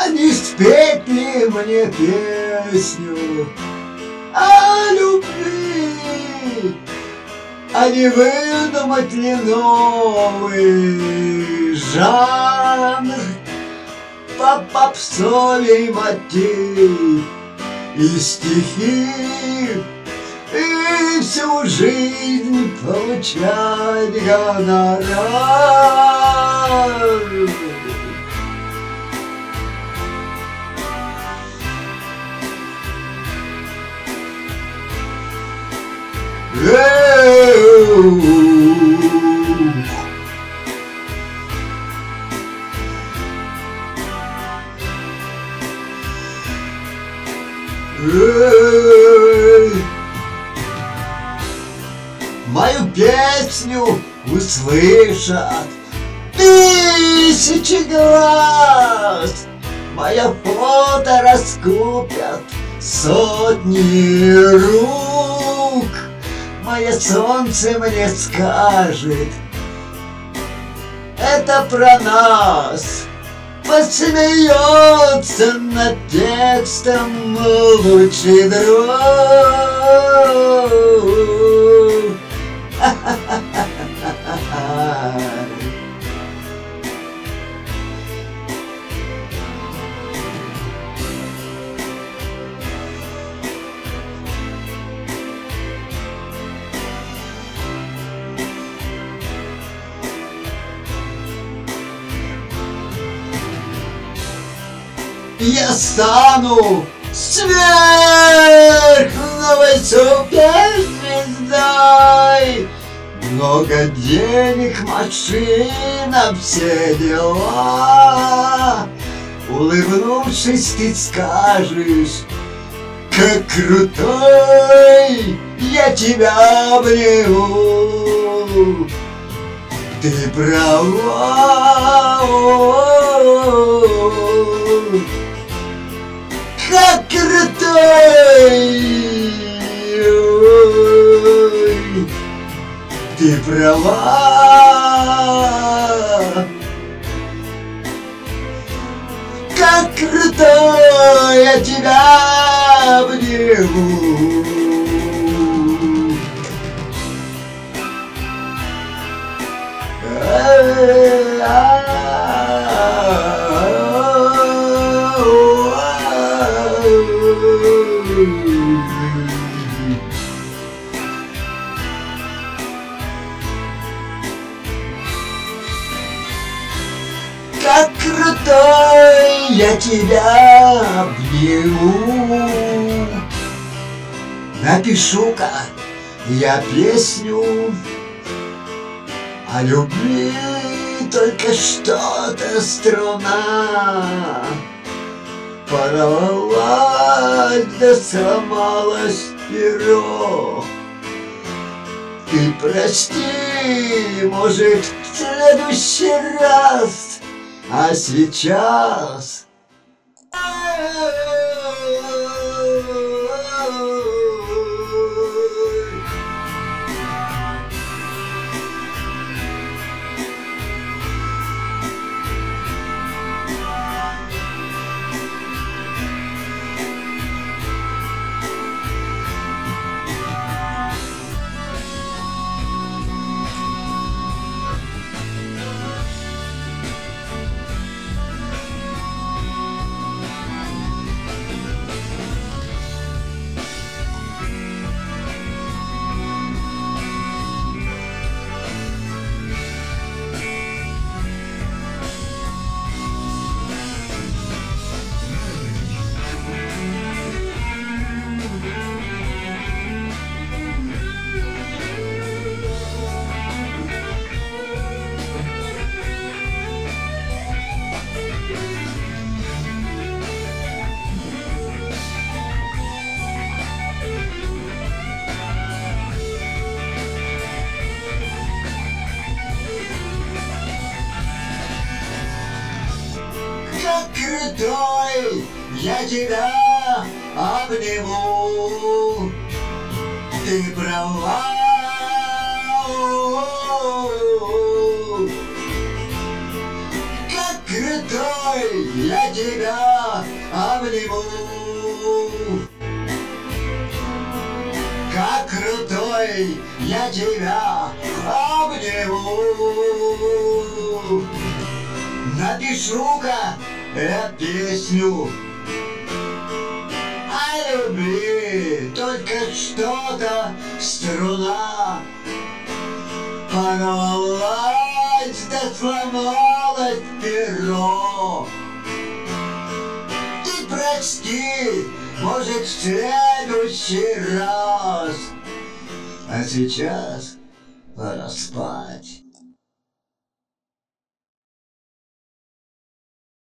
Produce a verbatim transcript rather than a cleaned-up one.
не спеть ли мне песню о любви, а не выдумать ли новый жанр по попсовей мотив и стихи, и всю жизнь получать гонорар. Мою песню услышат тысячи глаз, мое фото раскупят сотни рук, мое солнце мне скажет: это про нас. Посмеется над текстом лучший друг. Я стану сверхновой суперзвездой, много денег, машина, все дела. Улыбнувшись, ты скажешь: как крутой, я тебя обниму. Ты права, как крутой, ты права, как крутой, я тебя обниму. Как крутой, я тебя обниму. Напишу-ка я песню о любви, только что-то струна порвалась, да сломалось перо. Ты прости, может, в следующий раз, а сейчас как крутой, я тебя обниму. Ты права, как крутой, я тебя а крутой я тебя обниму. Напишу-ка я песню о любви, только что-то струна порвалась, да сломалось перо. Ты прости, может, в следующий раз, а сейчас пора спать.